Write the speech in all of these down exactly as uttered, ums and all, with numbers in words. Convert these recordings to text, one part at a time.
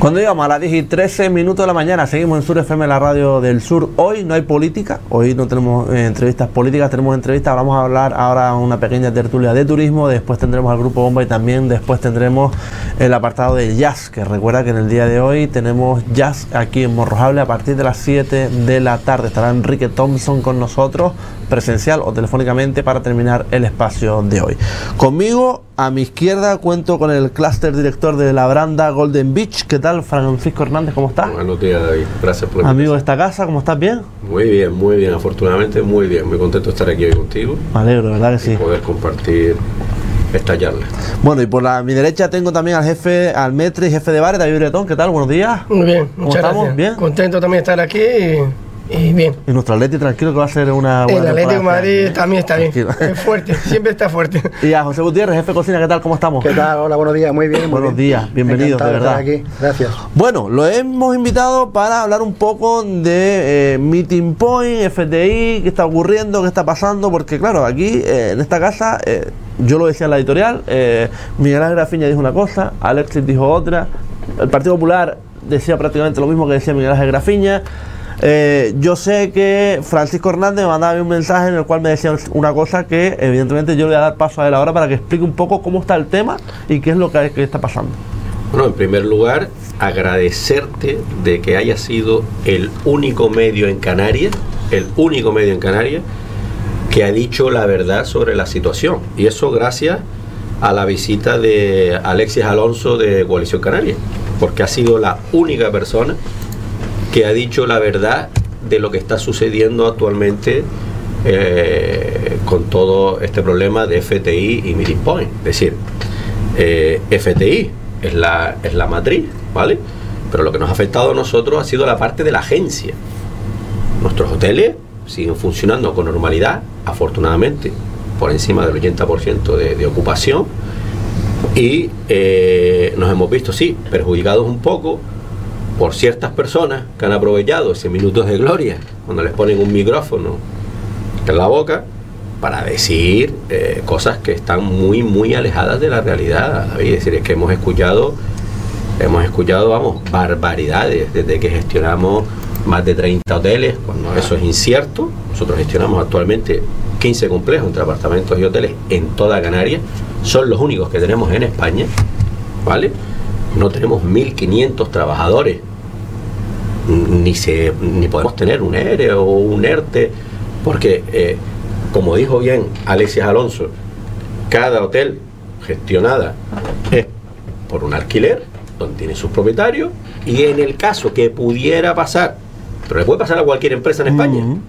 Cuando llegamos a las diez y trece minutos de la mañana, seguimos en Sur F M, la radio del sur. Hoy no hay política, hoy no tenemos eh, entrevistas políticas, tenemos entrevistas. Vamos a hablar ahora una pequeña tertulia de turismo, después tendremos al Grupo Bomba y también después tendremos el apartado de jazz, que recuerda que en el día de hoy tenemos jazz aquí en Morrojable a partir de las siete de la tarde. Estará Enrique Thompson con nosotros, presencial o telefónicamente, para terminar el espacio de hoy. Conmigo, a mi izquierda, cuento con el clúster director de la Branda Golden Beach. ¿Qué tal, Francisco Hernández? ¿Cómo estás? Buenos días, David. Gracias por la Amigo de esta casa, ¿cómo estás? ¿Bien? Muy bien, muy bien. Afortunadamente, muy bien. Muy contento de estar aquí hoy contigo. Me alegro, ¿verdad que sí? Y poder compartir esta charla. Bueno, y por la, mi derecha tengo también al jefe, al metre y jefe de bares, David Bretón. ¿Qué tal? Buenos días. Muy bien, ¿Cómo muchas estamos? gracias. ¿Bien? Contento también de estar aquí y, y bien. Y nuestro Atleti, tranquilo, que va a ser una buena El Atlético de temporada. Madrid también está bien. Tranquilo. Es fuerte, siempre está fuerte. Y a José Gutiérrez, jefe de cocina, ¿qué tal? ¿Cómo estamos? ¿Qué tal? Hola, buenos días, muy bien. Muy Buenos bien. días, bienvenidos, de Encantado verdad. estar aquí. Gracias. Bueno, lo hemos invitado para hablar un poco de eh, Meeting Point, F T I, qué está ocurriendo, qué está pasando, porque claro, aquí eh, en esta casa, eh, yo lo decía en la editorial, eh, Miguel Ángel Grafiña dijo una cosa, Alexis dijo otra, el Partido Popular decía prácticamente lo mismo que decía Miguel Ángel Grafiña. Eh, yo sé que Francisco Hernández me mandaba un mensaje en el cual me decía una cosa que evidentemente yo le voy a dar paso a él ahora para que explique un poco cómo está el tema y qué es lo que, que está pasando. Bueno, en primer lugar, agradecerte de que haya sido el único medio en Canarias, el único medio en Canarias que ha dicho la verdad sobre la situación. Y eso gracias a la visita de Alexis Alonso de Coalición Canaria, porque ha sido la única persona que ha dicho la verdad de lo que está sucediendo actualmente eh, con todo este problema de F T I y Meeting Point. Es decir, eh, F T I es la, es la matriz, ¿vale? Pero lo que nos ha afectado a nosotros ha sido la parte de la agencia. Nuestros hoteles siguen funcionando con normalidad, afortunadamente, por encima del ochenta por ciento de, de ocupación, y eh, nos hemos visto, sí, perjudicados un poco por ciertas personas que han aprovechado ese minutos de gloria cuando les ponen un micrófono en la boca para decir eh, cosas que están muy muy alejadas de la realidad. Es decir, es que hemos escuchado hemos escuchado, vamos, barbaridades desde que gestionamos más de treinta hoteles, cuando eso es incierto. Nosotros gestionamos actualmente quince complejos entre apartamentos y hoteles en toda Canarias, son los únicos que tenemos en España, ¿vale? No tenemos mil quinientos trabajadores, ni se ni podemos tener un E R E o un ERTE, porque eh, como dijo bien Alexis Alonso, cada hotel gestionada es por un alquiler donde tiene sus propietarios, y en el caso que pudiera pasar, pero le puede pasar a cualquier empresa en España, uh-huh,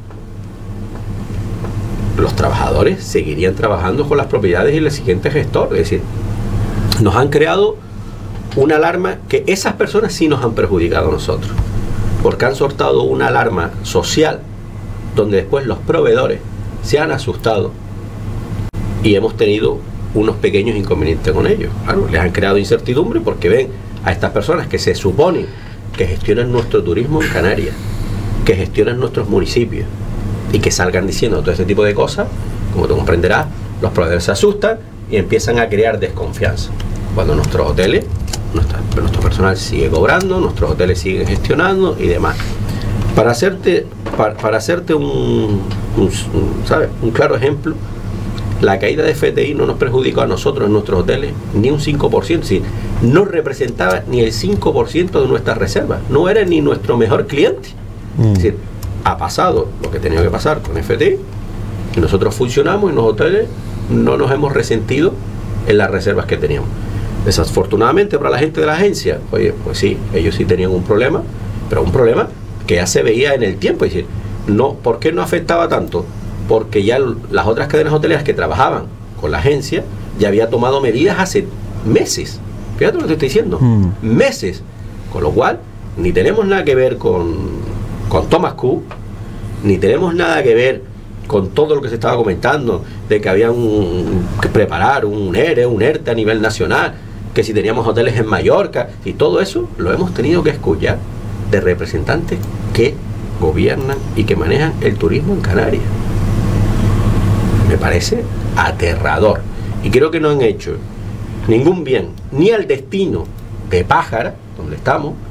los trabajadores seguirían trabajando con las propiedades y el siguiente gestor. Es decir, nos han creado una alarma que esas personas sí nos han perjudicado a nosotros, porque han soltado una alarma social donde después los proveedores se han asustado y hemos tenido unos pequeños inconvenientes con ellos. Claro, les han creado incertidumbre porque ven a estas personas que se supone que gestionan nuestro turismo en Canarias, que gestionan nuestros municipios, y que salgan diciendo todo este tipo de cosas. Como tú comprenderás, los proveedores se asustan y empiezan a crear desconfianza, cuando nuestros hoteles, nuestra, nuestro personal sigue cobrando, nuestros hoteles siguen gestionando y demás. Para hacerte para, para hacerte un, un, un, ¿sabes? un claro ejemplo, la caída de F T I no nos perjudicó a nosotros en nuestros hoteles ni un cinco por ciento, es decir, no representaba ni el cinco por ciento de nuestras reservas, no era ni nuestro mejor cliente. Mm. Es decir, ha pasado lo que tenía que pasar con F T I y nosotros funcionamos y los hoteles no nos hemos resentido en las reservas que teníamos. Desafortunadamente para la gente de la agencia, oye, pues sí, ellos sí tenían un problema, pero un problema que ya se veía en el tiempo. Es decir, no, ¿por qué no afectaba tanto? Porque ya las otras cadenas hoteleras que trabajaban con la agencia ya había tomado medidas hace meses. Fíjate lo que te estoy diciendo, mm. meses. Con lo cual, ni tenemos nada que ver con, con Thomas Cook, ni tenemos nada que ver con todo lo que se estaba comentando de que había un, que preparar un E R E, un ERTE a nivel nacional, que si teníamos hoteles en Mallorca, y todo eso lo hemos tenido que escuchar de representantes que gobiernan y que manejan el turismo en Canarias. Me parece aterrador, y creo que no han hecho ningún bien ni al destino de Pájara, donde estamos,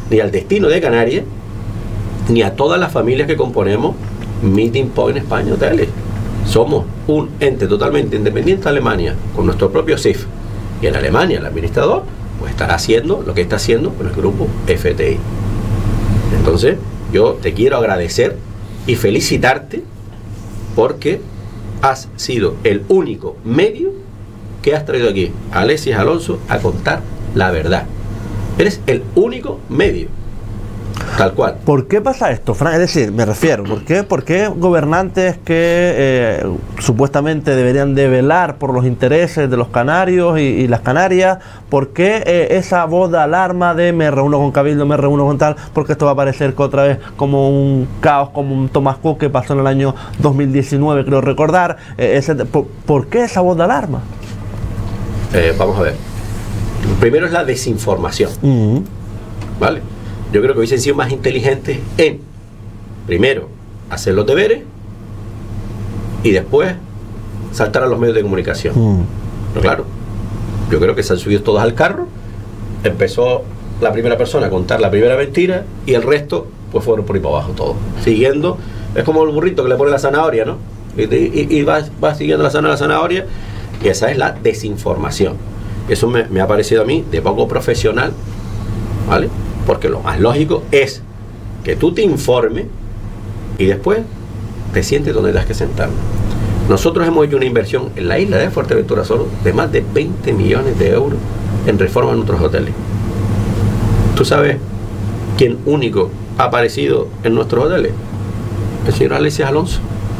ni al destino de Canarias, ni a todas las familias que componemos Meeting Point España Hoteles. Somos un ente totalmente independiente de Alemania, con nuestro propio C I F. Y en Alemania el administrador pues estará haciendo lo que está haciendo con el grupo F T I. Entonces, yo te quiero agradecer y felicitarte porque has sido el único medio que has traído aquí a Alexis Alonso a contar la verdad. Eres el único medio. Tal cual. ¿Por qué pasa esto, Fran? Es decir, me refiero, ¿por qué, por qué gobernantes que eh, supuestamente deberían de velar por los intereses de los canarios y, y las Canarias, por qué eh, esa voz de alarma de me reúno con Cabildo, me reúno con tal, porque esto va a parecer que otra vez como un caos, como un Thomas Cook que pasó en el año dos mil diecinueve, creo recordar, eh, ese, por, ¿por qué esa voz de alarma? Eh, vamos a ver. Primero es la desinformación. Uh-huh. ¿Vale? Yo creo que hubiesen sido más inteligentes en, primero, hacer los deberes y después saltar a los medios de comunicación. Mm. Pero claro, yo creo que se han subido todos al carro, empezó la primera persona a contar la primera mentira y el resto pues fueron por ahí para abajo todos, siguiendo, es como el burrito que le pone la zanahoria, ¿no? Y, y, y va, va siguiendo la zanahoria, la zanahoria, y esa es la desinformación. Eso me, me ha parecido a mí de poco profesional, ¿vale? Porque lo más lógico es que tú te informes y después te sientes donde tengas que sentar. Nosotros hemos hecho una inversión en la isla de Fuerteventura solo de más de veinte millones de euros en reforma en nuestros hoteles. ¿Tú sabes quién único ha aparecido en nuestros hoteles? El señor Alexis Alonso.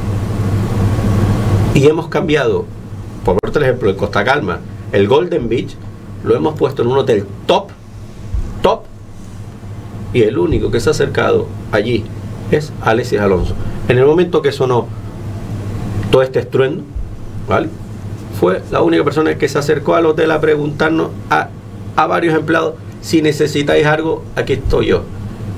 Y hemos cambiado, por otro ejemplo, el Costa Calma, el Golden Beach, lo hemos puesto en un hotel top, top, y el único que se ha acercado allí es Alexis Alonso. En el momento que sonó todo este estruendo, ¿vale?, fue la única persona que se acercó al hotel a preguntarnos a, a varios empleados: si necesitáis algo, aquí estoy yo,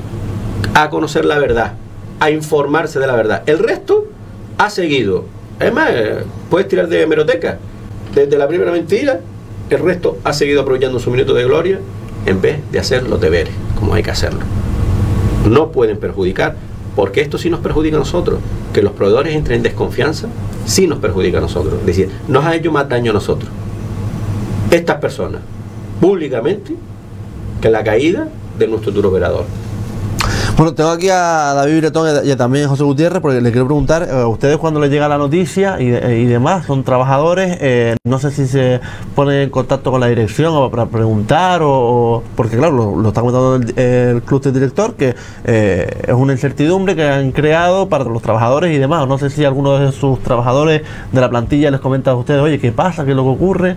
a conocer la verdad, a informarse de la verdad. El resto ha seguido. Es más, puedes tirar de hemeroteca desde la primera mentira. El resto ha seguido aprovechando su minuto de gloria en vez de hacer los deberes como hay que hacerlo. No pueden perjudicar, porque esto sí nos perjudica a nosotros. Que los proveedores entren en desconfianza sí nos perjudica a nosotros. Es decir, nos ha hecho más daño a nosotros estas personas públicamente que la caída de nuestro tour operador. Bueno, tengo aquí a David Bretón y también a José Gutiérrez, porque les quiero preguntar, a ustedes cuando les llega la noticia y, y demás, son trabajadores, eh, no sé si se ponen en contacto con la dirección o para preguntar, o, o porque claro, lo, lo está comentando el, el club del director, que eh, es una incertidumbre que han creado para los trabajadores y demás. No sé si alguno de sus trabajadores de la plantilla les comenta a ustedes: oye, ¿qué pasa? ¿Qué es lo que ocurre?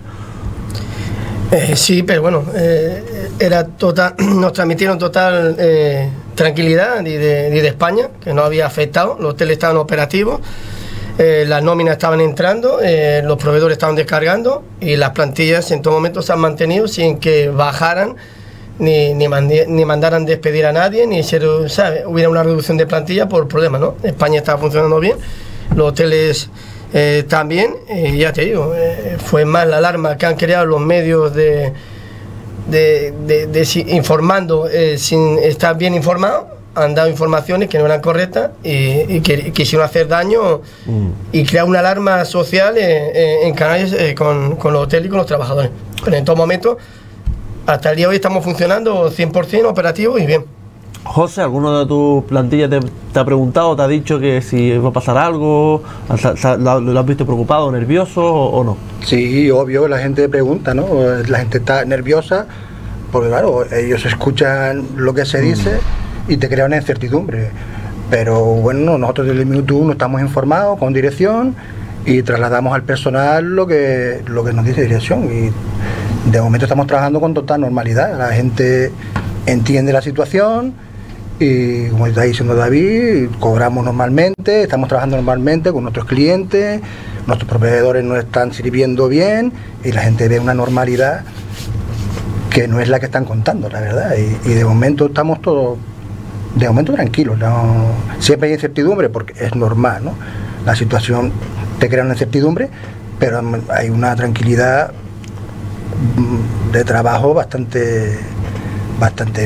Eh, sí, pero bueno, eh, era total, nos transmitieron total eh, tranquilidad de, de, de España, que no había afectado, los hoteles estaban operativos, eh, las nóminas estaban entrando, eh, los proveedores estaban descargando y las plantillas en todo momento se han mantenido sin que bajaran ni, ni, mandi, ni mandaran despedir a nadie, ni se, ¿sabe? hubiera una reducción de plantilla por problemas, ¿no? España estaba funcionando bien, los hoteles Eh, también, eh, ya te digo, eh, fue más la alarma que han creado los medios de, de, de, de, de informando eh, sin estar bien informados. Han dado informaciones que no eran correctas y, y que y quisieron hacer daño mm. y crear una alarma social eh, eh, en Canarias eh, con, con los hoteles y con los trabajadores. Pero en todo momento, hasta el día de hoy estamos funcionando cien por cien operativos y bien. José, ¿alguno de tus plantillas te, te ha preguntado, te ha dicho que si va a pasar algo? ¿Lo, lo has visto preocupado, nervioso o, o no? Sí, obvio, la gente pregunta, ¿no? La gente está nerviosa porque, claro, ellos escuchan lo que se dice y te crean una incertidumbre. Pero bueno, nosotros desde el minuto uno estamos informados con dirección y trasladamos al personal lo que, lo que nos dice dirección. Y de momento estamos trabajando con total normalidad. La gente entiende la situación. Y como está diciendo David, cobramos normalmente, estamos trabajando normalmente con nuestros clientes, nuestros proveedores nos están sirviendo bien y la gente ve una normalidad que no es la que están contando, la verdad. Y, y de momento estamos todos, de momento tranquilos. No, siempre hay incertidumbre porque es normal, ¿no? La situación te crea una incertidumbre, pero hay una tranquilidad de trabajo bastante, bastante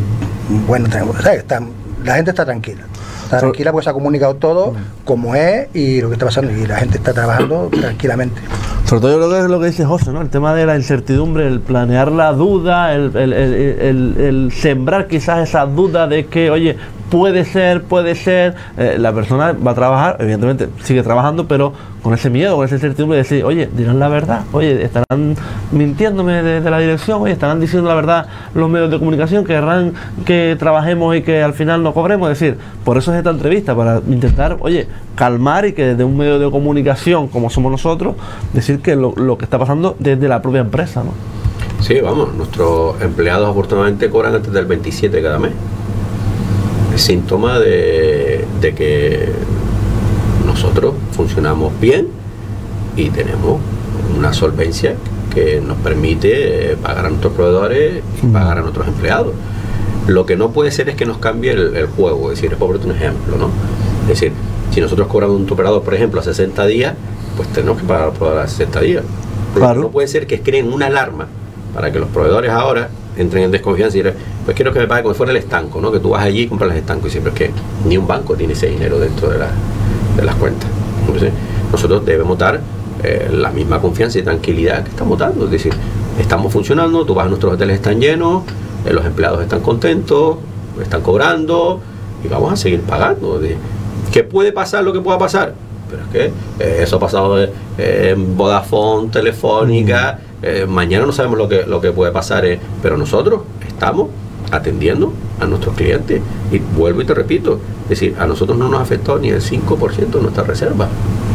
bueno, ¿sabes? Está, la gente está tranquila. Está tranquila porque se ha comunicado todo como es y lo que está pasando, y la gente está trabajando tranquilamente. Sobre todo yo creo que es lo que dice José, ¿no? El tema de la incertidumbre, el planear la duda, el, el, el, el, el sembrar quizás esa duda de que, oye, puede ser, puede ser, eh, la persona va a trabajar, evidentemente sigue trabajando, pero con ese miedo, con esa incertidumbre de decir, oye, dirán la verdad, oye, estarán mintiéndome de, de la dirección, oye, estarán diciendo la verdad los medios de comunicación, querrán que trabajemos y que al final no cobremos. Es decir, por eso es esta entrevista, para intentar, oye, calmar y que desde un medio de comunicación como somos nosotros, decir que lo, lo que está pasando desde la propia empresa, ¿no? Sí, vamos, nuestros empleados afortunadamente cobran antes del veintisiete cada mes. Es síntoma de, de que nosotros funcionamos bien y tenemos una solvencia que nos permite eh, pagar a nuestros proveedores y pagar a nuestros empleados. Lo que no puede ser es que nos cambie el, el juego. Es decir, por ponerte un ejemplo, ¿no? Es decir, si nosotros cobramos un operador, por ejemplo, a sesenta días, pues tenemos que pagar por a sesenta días. Claro. Lo que no puede ser que creen una alarma para que los proveedores ahora entren en desconfianza y digan, pues quiero que me pague como si fuera el estanco, ¿no? Que tú vas allí y compras el estanco y siempre es que ni un banco tiene ese dinero dentro de, la, de las cuentas. Entonces, nosotros debemos dar eh, la misma confianza y tranquilidad que estamos dando. Es decir, estamos funcionando, tú vas a nuestros hoteles, están llenos, eh, los empleados están contentos, están cobrando y vamos a seguir pagando. ¿Qué puede pasar lo que pueda pasar? Pero es que eh, eso ha pasado eh, en Vodafone, Telefónica, eh, mañana no sabemos lo que, lo que puede pasar, eh, pero nosotros estamos atendiendo a nuestros clientes. Y vuelvo y te repito, es decir, a nosotros no nos afectó ni el cinco por ciento de nuestras reservas.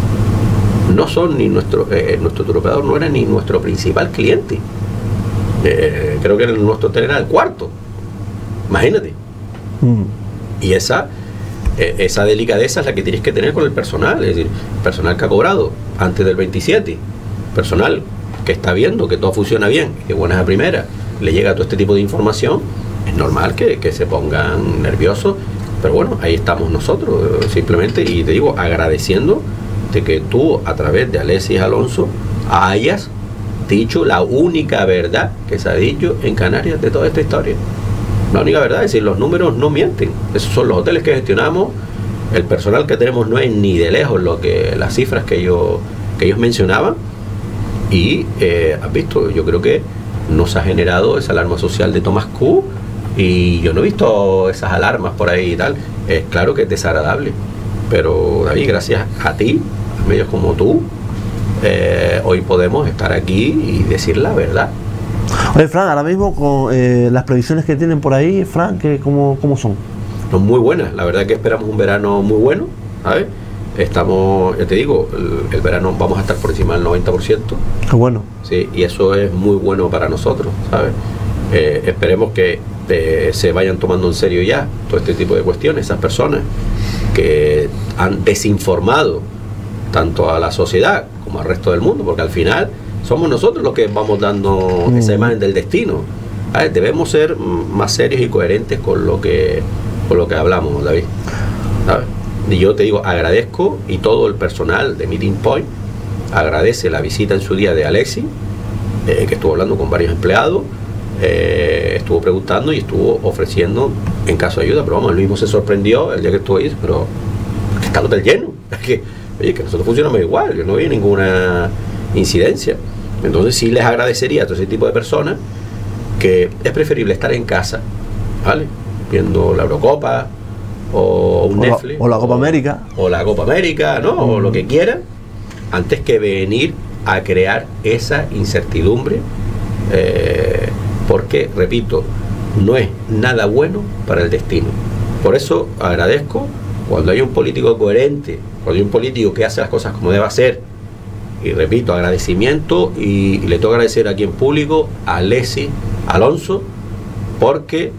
No son ni nuestro, eh, nuestro turoperador no era ni nuestro principal cliente. Eh, creo que nuestro hotel era el cuarto. Imagínate. Mm. Y esa, eh, esa delicadeza es la que tienes que tener con el personal. Es decir, personal que ha cobrado antes del veintisiete, personal que está viendo que todo funciona bien, que buena es la primera, le llega todo este tipo de información, es normal que, que se pongan nerviosos, pero bueno, ahí estamos nosotros, simplemente, y te digo, agradeciendo de que tú, a través de Alexis Alonso, hayas dicho la única verdad que se ha dicho en Canarias de toda esta historia. La única verdad, es decir, los números no mienten. Esos son los hoteles que gestionamos, el personal que tenemos no es ni de lejos lo que las cifras que ellos, que ellos mencionaban, y eh, has visto, yo creo que nos ha generado esa alarma social de Thomas Cook, y yo no he visto esas alarmas por ahí y tal. Es claro que es desagradable, pero David, gracias a ti, a medios como tú, eh, hoy podemos estar aquí y decir la verdad. Oye, Fran, ahora mismo con eh, las previsiones que tienen por ahí, Fran, que ¿cómo, cómo son? Son muy buenas, la verdad que esperamos un verano muy bueno, ¿sabes? Estamos, ya te digo, el, el verano vamos a estar por encima del noventa por ciento. Qué bueno. Sí, y eso es muy bueno para nosotros, ¿sabes? Eh, esperemos que eh, se vayan tomando en serio ya todo este tipo de cuestiones, esas personas que han desinformado tanto a la sociedad como al resto del mundo, porque al final somos nosotros los que vamos dando mm. esa imagen del destino. ¿Sabes? Debemos ser más serios y coherentes con lo que, con lo que hablamos, David, ¿sabes? Y yo te digo, agradezco, y todo el personal de Meeting Point agradece la visita en su día de Alexis, eh, que estuvo hablando con varios empleados, eh, estuvo preguntando y estuvo ofreciendo en caso de ayuda, pero vamos, él mismo se sorprendió el día que estuvo ahí, pero que está el hotel lleno, es que, oye, que nosotros funcionamos igual, yo no vi ninguna incidencia. Entonces sí les agradecería a todo ese tipo de personas que es preferible estar en casa, ¿vale? Viendo la Eurocopa, o un o Netflix, la, o la Copa o, América o la Copa América, ¿no? Mm. O lo que quieran, antes que venir a crear esa incertidumbre, eh, porque, repito, no es nada bueno para el destino. Por eso agradezco cuando hay un político coherente, cuando hay un político que hace las cosas como debe hacer, y repito, agradecimiento, y, y le tengo que agradecer aquí en público a Alexis Alonso, porque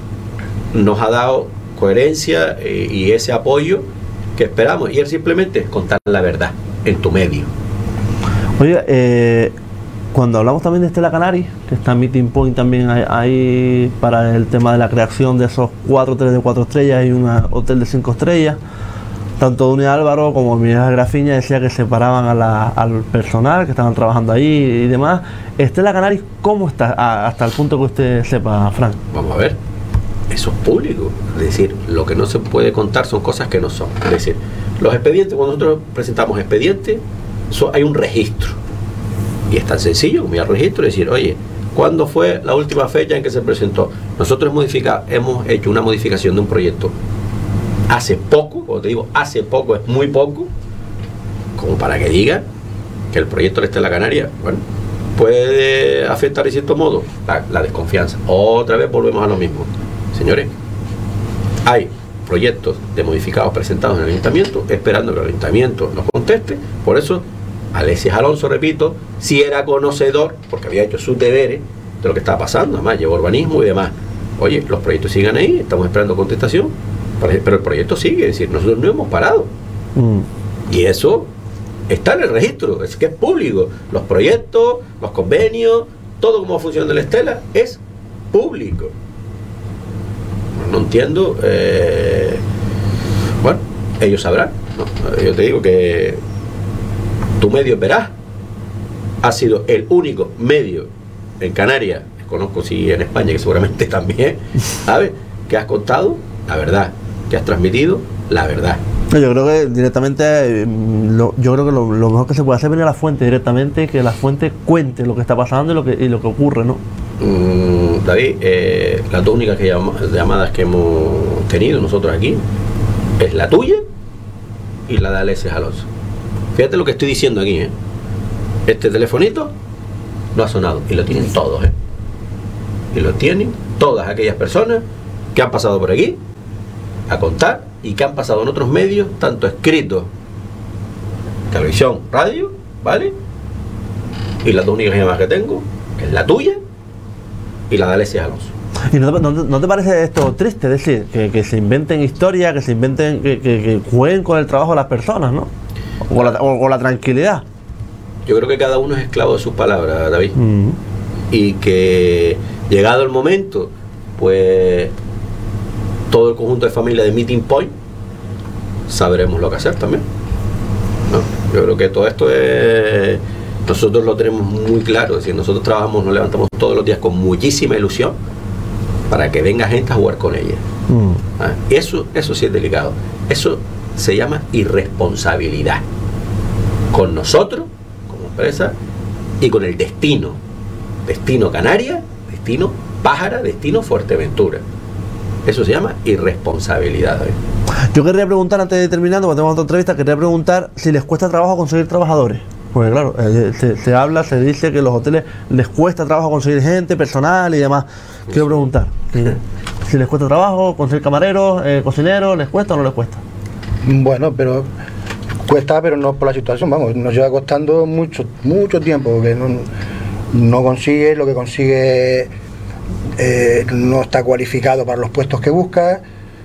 nos ha dado coherencia eh, y ese apoyo que esperamos, y él simplemente es contar la verdad en tu medio. Oye, eh, cuando hablamos también de Stella Canaris, que está en Meeting Point también ahí para el tema de la creación de esos cuatro hoteles de cuatro estrellas y un hotel de cinco estrellas, tanto Dunia Álvaro como Miguel Grafiña decía que separaban a la, al personal que estaban trabajando ahí y demás. Stella Canaris, ¿cómo está? Ah, hasta el punto que usted sepa, Frank. Vamos a ver. eso es público. Es decir, lo que no se puede contar son cosas que no son. Es decir, los expedientes, cuando nosotros presentamos expedientes, so, hay un registro. Y es tan sencillo como ir al registro y decir, oye, ¿cuándo fue la última fecha en que se presentó? Nosotros hemos, hemos hecho una modificación de un proyecto hace poco, como te digo, hace poco, es muy poco, como para que diga que el proyecto de Estela Canaria, bueno, puede afectar de cierto modo la, la desconfianza. Otra vez volvemos a lo mismo. Señores, hay proyectos de modificados presentados en el ayuntamiento, esperando que el ayuntamiento nos conteste. Por eso, Alexis Alonso, repito, sí era conocedor, porque había hecho sus deberes de lo que estaba pasando, además llevó urbanismo y demás. Oye, los proyectos siguen ahí, estamos esperando contestación, pero el proyecto sigue, es decir, nosotros no hemos parado. Mm. Y eso está en el registro, es que es público. Los proyectos, los convenios, todo como funciona la Estela es público. No entiendo, eh, bueno, ellos sabrán, ¿no? Yo te digo que tu medio Veraz ha sido el único medio en Canarias, conozco si en España, que seguramente también, ¿sabes? Que has contado la verdad, que has transmitido la verdad. Yo creo que directamente, lo, yo creo que lo, lo mejor que se puede hacer es venir a la fuente directamente, que la fuente cuente lo que está pasando y lo que, y lo que ocurre, ¿no? Mm, David, eh, las dos únicas que llama, llamadas que hemos tenido nosotros aquí es la tuya y la de Alexis Alonso. Fíjate lo que estoy diciendo aquí, ¿eh? Este telefonito no ha sonado y lo tienen todos, ¿eh? Y lo tienen todas aquellas personas que han pasado por aquí a contar y que han pasado en otros medios, tanto escritos, televisión, radio, ¿vale? Y las dos únicas llamadas que tengo es la tuya y la de Alexis Alonso. ¿Y no te, no, no te parece esto triste? Es decir, que, que se inventen historias, que se inventen, que, que, que jueguen con el trabajo de las personas, ¿no? O con la, o con la tranquilidad. Yo creo que cada uno es esclavo de sus palabras, David. Mm. Y que llegado el momento, pues todo el conjunto de familia de Meeting Point sabremos lo que hacer también, ¿no? Yo creo que todo esto es, nosotros lo tenemos muy claro, es decir, nosotros trabajamos, nos levantamos todos los días con muchísima ilusión para que venga gente a jugar con ella. Mm. ¿Ah? Eso, eso sí es delicado. Eso se llama irresponsabilidad con nosotros como empresa y con el destino, destino Canaria, destino Pájara, destino Fuerteventura. Eso se llama irresponsabilidad. ¿eh? Yo querría preguntar, antes de terminar, porque tenemos otra entrevista, querría preguntar si les cuesta trabajo conseguir trabajadores. Porque claro, eh, se, se habla, se dice que los hoteles les cuesta trabajo conseguir gente, personal y demás. Quiero preguntar, si, si les cuesta trabajo conseguir camareros, eh, cocineros, ¿les cuesta o no les cuesta? Bueno, pero cuesta, pero no por la situación, vamos, nos lleva costando mucho, mucho tiempo, porque no, no consigue lo que consigue. Eh, no está cualificado para los puestos que busca,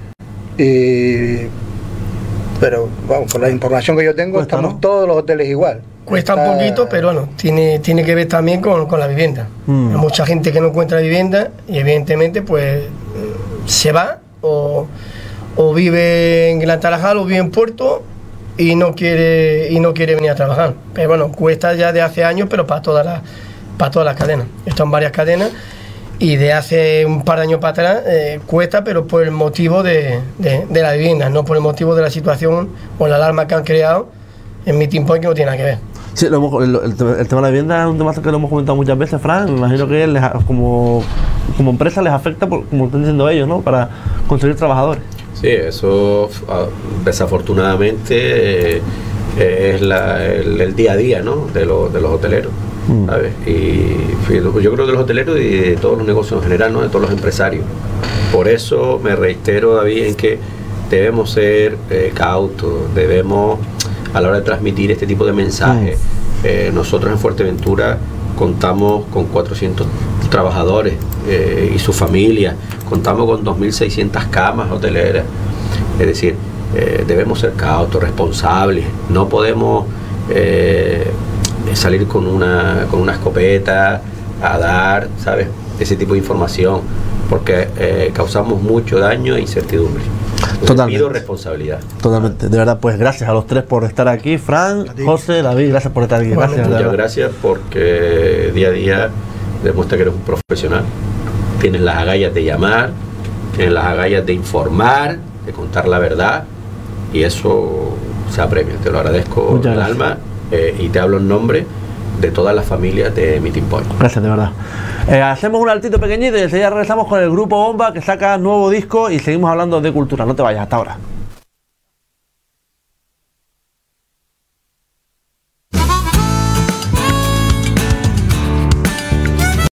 y, pero vamos, por la información que yo tengo, Cuesta, estamos ¿no? todos los hoteles igual. Cuesta Está, un poquito, pero bueno, tiene, tiene que ver también con, con la vivienda. Mm. Hay mucha gente que no encuentra vivienda y evidentemente pues se va o, o vive en Gran Tarajal o vive en Puerto y no quiere y no quiere venir a trabajar. Pero bueno, cuesta ya de hace años, pero para todas las para todas las cadenas. Están varias cadenas. Y de hace un par de años para atrás eh, cuesta, pero por el motivo de, de, de la vivienda, no por el motivo de la situación o la alarma que han creado en Meeting Point, que no tiene nada que ver. Sí, lo hemos, el, el, el tema de la vivienda es un tema que lo hemos comentado muchas veces, Fran. Me imagino que les, como, como empresa les afecta, por, como están diciendo ellos, ¿no? Para conseguir trabajadores. Sí, eso desafortunadamente eh, es la, el, el día a día, ¿no? de, lo, de los hoteleros. ¿Sabes? Y yo creo de los hoteleros y de todos los negocios en general, ¿no? De todos los empresarios. Por eso me reitero, David, en que debemos ser eh, cautos, debemos, a la hora de transmitir este tipo de mensajes, mm. eh, nosotros en Fuerteventura contamos con cuatrocientos trabajadores eh, y sus familias, contamos con dos mil seiscientas camas hoteleras, es decir, eh, debemos ser cautos, responsables, no podemos eh, salir con una con una escopeta a dar, ¿sabes? Ese tipo de información, porque eh, causamos mucho daño e incertidumbre. Totalmente. Pido responsabilidad. Totalmente, de verdad, pues gracias a los tres por estar aquí, Fran, José, David, gracias por estar aquí. Bueno, Gracias, Muchas verdad. gracias, porque día a día demuestra que eres un profesional, tienes las agallas de llamar en las agallas de informar, de contar la verdad, y eso se apremia. Te lo agradezco en el alma, eh, y te hablo en nombre de todas las familias de Meeting Point. Gracias, de verdad. Eh, hacemos un altito pequeñito y enseguida regresamos con el grupo Bomba, que saca nuevo disco, y seguimos hablando de cultura. No te vayas, hasta ahora.